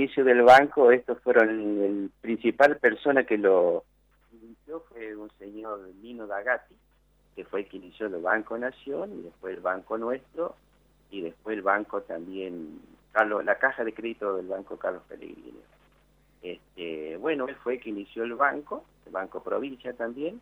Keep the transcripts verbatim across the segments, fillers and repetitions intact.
inicio del banco, estos fueron el principal persona que lo inició, fue un señor Nino D'Agati, que fue el que inició el Banco Nación, y después el Banco Nuestro, y después el banco también, Carlos, la caja de crédito del Banco Carlos Pellegrini. Este, bueno, él fue el que inició el banco, el Banco Provincia también,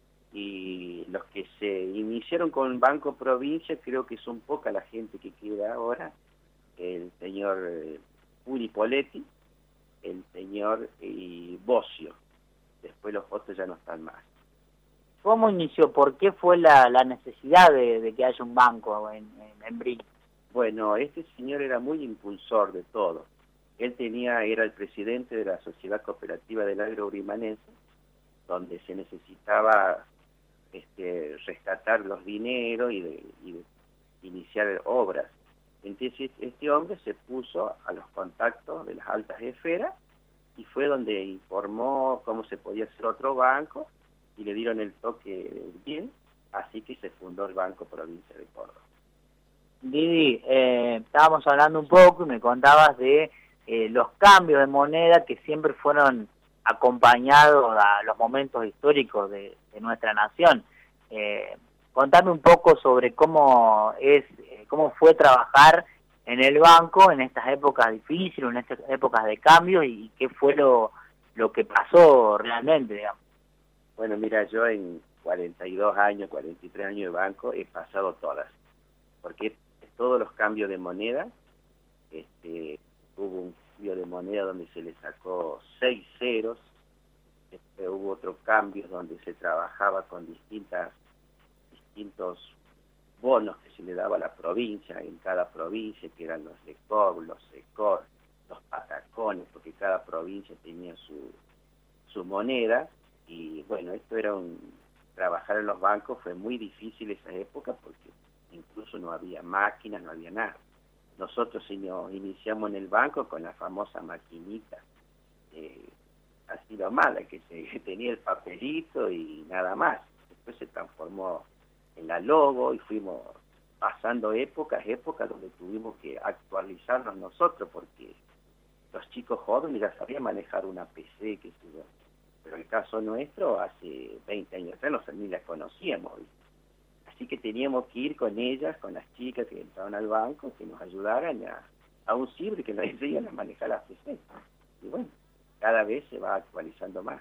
y los que se iniciaron con Banco Provincia, creo que son poca la gente que queda ahora, el señor eh, Uri Poletti, el señor eh, Bocio, después los otros ya no están más. ¿Cómo inició? ¿Por qué fue la, la necesidad de, de que haya un banco en, en, en Brin? Bueno, este señor era muy impulsor de todo. Él tenía, era el presidente de la Sociedad Cooperativa del Agro Urimanense, donde se necesitaba este, rescatar los dineros y, de, y de iniciar obras. Entonces este hombre se puso a los contactos de las altas esferas y fue donde informó cómo se podía hacer otro banco y le dieron el toque bien, así que se fundó el Banco Provincia de Córdoba. Didi, eh, estábamos hablando un poco y me contabas de eh, los cambios de moneda que siempre fueron acompañados a los momentos históricos de, de nuestra nación. Eh, contame un poco sobre cómo es, eh, cómo fue trabajar en el banco en estas épocas difíciles, en estas épocas de cambio y, y qué fue lo, lo que pasó realmente, digamos. Bueno, mira, yo en cuarenta y dos años, cuarenta y tres años de banco he pasado todas, porque todos los cambios de moneda, este, hubo un cambio de moneda donde se le sacó seis ceros, este, hubo otro cambio donde se trabajaba con distintas, distintos bonos que se le daba a la provincia, en cada provincia, que eran los LECOR, los SECOR, los patacones, porque cada provincia tenía su, su moneda, y bueno, esto era un, trabajar en los bancos fue muy difícil esa época, porque incluso no había máquinas, no había nada. Nosotros iniciamos en el banco con la famosa maquinita, eh, así lo mala, que se tenía el papelito y nada más. Después se transformó en la Logo y fuimos pasando épocas, épocas donde tuvimos que actualizarnos nosotros, porque los chicos jóvenes ya sabían manejar una P C, que se yo. Pero el caso nuestro, hace veinte años atrás, no, ni la conocíamos, ¿viste? Así que teníamos que ir con ellas, con las chicas que entraban al banco, que nos ayudaran a, a un ciber, que nos enseñan a manejar las P C. Y bueno, cada vez se va actualizando más.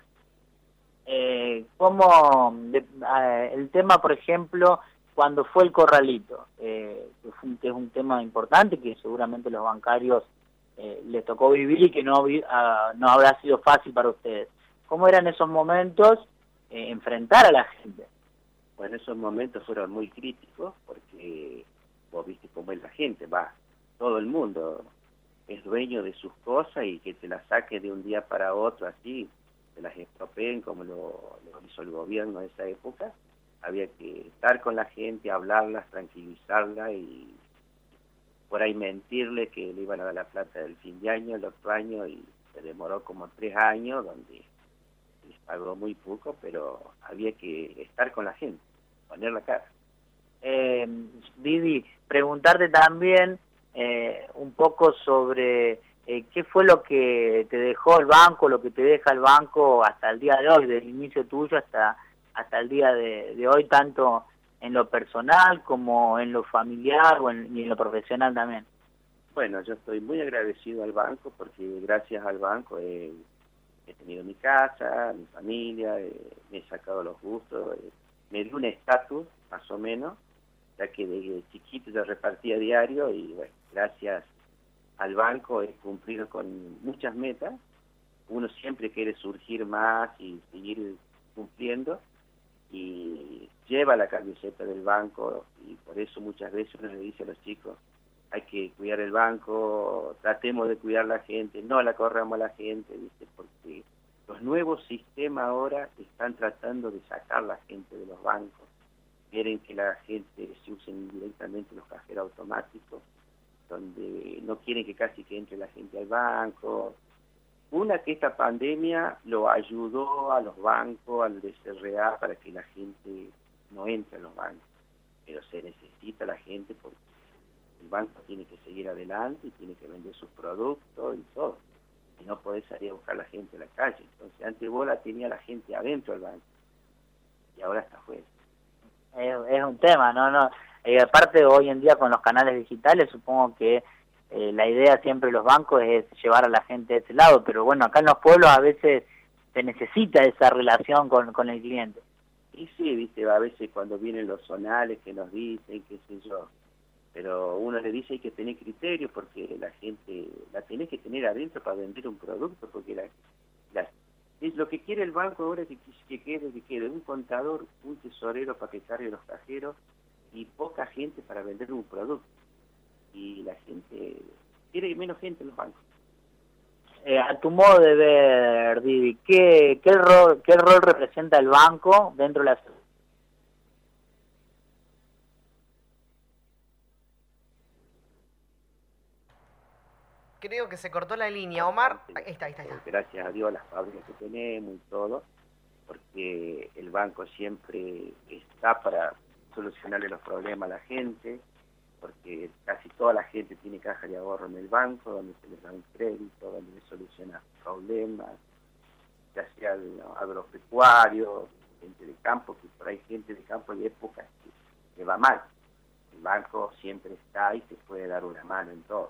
Eh, ¿Cómo de, eh, el tema, por ejemplo, cuando fue el corralito, eh, que, fue un, que es un tema importante que seguramente los bancarios eh, les tocó vivir y que no, uh, no habrá sido fácil para ustedes? ¿Cómo eran esos momentos eh, enfrentar a la gente? Bueno, esos momentos fueron muy críticos porque vos viste cómo es la gente, va, todo el mundo es dueño de sus cosas y que te las saque de un día para otro así, se las estropeen como lo, lo hizo el gobierno de esa época. Había que estar con la gente, hablarlas, tranquilizarlas y por ahí mentirle que le iban a dar la plata del fin de año, el otro año, y se demoró como tres años donde les pagó muy poco, pero había que estar con la gente, poner la cara. Eh, Didi, preguntarte también eh, un poco sobre eh, qué fue lo que te dejó el banco, lo que te deja el banco hasta el día de hoy, desde el inicio tuyo hasta, hasta el día de, de hoy, tanto en lo personal como en lo familiar o en, y en lo profesional también. Bueno, yo estoy muy agradecido al banco porque gracias al banco he, he tenido mi casa, mi familia, eh, me he sacado los gustos, eh, me dio un estatus más o menos, ya que desde chiquito yo repartía diario y bueno, gracias al banco he cumplido con muchas metas. Uno siempre quiere surgir más y seguir cumpliendo y lleva la camiseta del banco y por eso muchas veces uno le dice a los chicos, hay que cuidar el banco, tratemos de cuidar la gente, no la corramos a la gente, ¿viste? Porque los nuevos sistemas ahora están tratando de sacar la gente de los bancos, quieren que la gente se usen directamente los cajeros automáticos, donde no quieren que casi que entre la gente al banco. Una, que esta pandemia lo ayudó a los bancos, al D C R A, para que la gente no entre a los bancos, pero se necesita la gente porque el banco tiene que seguir adelante y tiene que vender sus productos y todo. no podés salir a buscar a la gente a la calle. Entonces antes vos la tenía la gente adentro del banco y ahora está afuera. Es, es un tema, ¿no? no eh, Aparte hoy en día con los canales digitales supongo que eh, la idea siempre de los bancos es llevar a la gente de ese lado, pero bueno, acá en los pueblos a veces se necesita esa relación con, con el cliente. Y sí, viste, a veces cuando vienen los zonales que nos dicen, qué sé yo, pero uno le dice hay que tener criterio porque la gente la tenés que tener adentro para vender un producto, porque la, la, es lo que quiere el banco ahora que, que quede, que quede un contador, un tesorero para que cargue los cajeros y poca gente para vender un producto. Y la gente, quiere menos gente en los bancos. Eh, a tu modo de ver, Didi, ¿qué, qué, rol, ¿qué rol representa el banco dentro de la sociedad? Creo que se cortó la línea, Omar. Ahí está, ahí está, ahí está. Gracias a Dios las fábricas que tenemos y todo, porque el banco siempre está para solucionarle los problemas a la gente, porque casi toda la gente tiene caja de ahorro en el banco, donde se les da un crédito, donde se soluciona problemas, ya sea el agropecuario, gente de campo, que por ahí gente de campo hay épocas que, que va mal. El banco siempre está y te puede dar una mano en todo.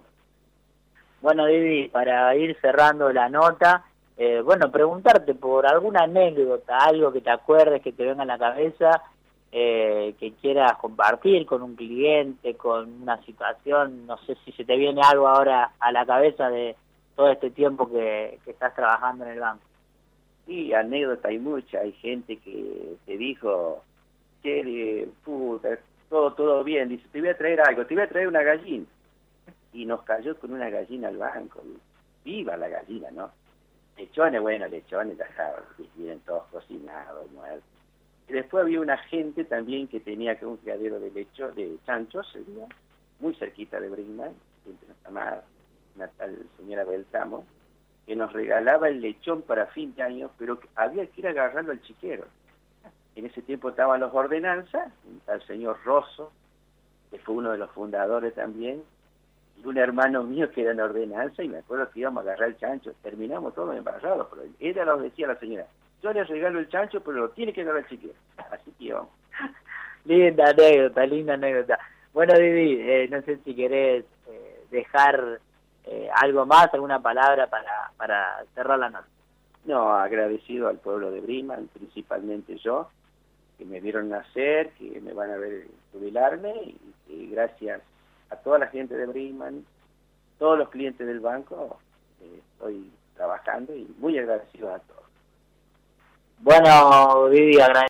Bueno, Didi, para ir cerrando la nota, eh, bueno, preguntarte por alguna anécdota, algo que te acuerdes, que te venga a la cabeza, eh, que quieras compartir con un cliente, con una situación, no sé si se te viene algo ahora a la cabeza de todo este tiempo que, que estás trabajando en el banco. Sí, anécdota hay mucha, hay gente que te dijo, che, puta, todo, todo bien, dice, te voy a traer algo, te voy a traer una gallina. Y nos cayó con una gallina al banco. Viva la gallina, ¿no? Lechones, bueno, lechones, ya vienen todos cocinados, muertos. Y después había una gente también que tenía que un criadero de lecho, de chanchos, sería, muy cerquita de Brinkman, gente nos llamaba una tal señora Beltramo, que nos regalaba el lechón para fin de año, pero había que ir a agarrarlo al chiquero. En ese tiempo estaban los ordenanzas, un tal señor Rosso, que fue uno de los fundadores también, y un hermano mío que era en ordenanza, y me acuerdo que íbamos a agarrar el chancho, terminamos todos embarrados, pero ella nos decía la señora, yo le regalo el chancho, pero lo tiene que agarrar el chiquero. Así que íbamos. Linda anécdota, linda anécdota. Bueno, Didi, eh, no sé si querés eh, dejar eh, algo más, alguna palabra para, para cerrar la nota. No, agradecido al pueblo de Brinkman, principalmente yo, que me vieron nacer, que me van a ver jubilarme, y, y gracias a toda la gente de Brinkman, todos los clientes del banco, eh, estoy trabajando y muy agradecido a todos. Bueno, Didi, agradecido.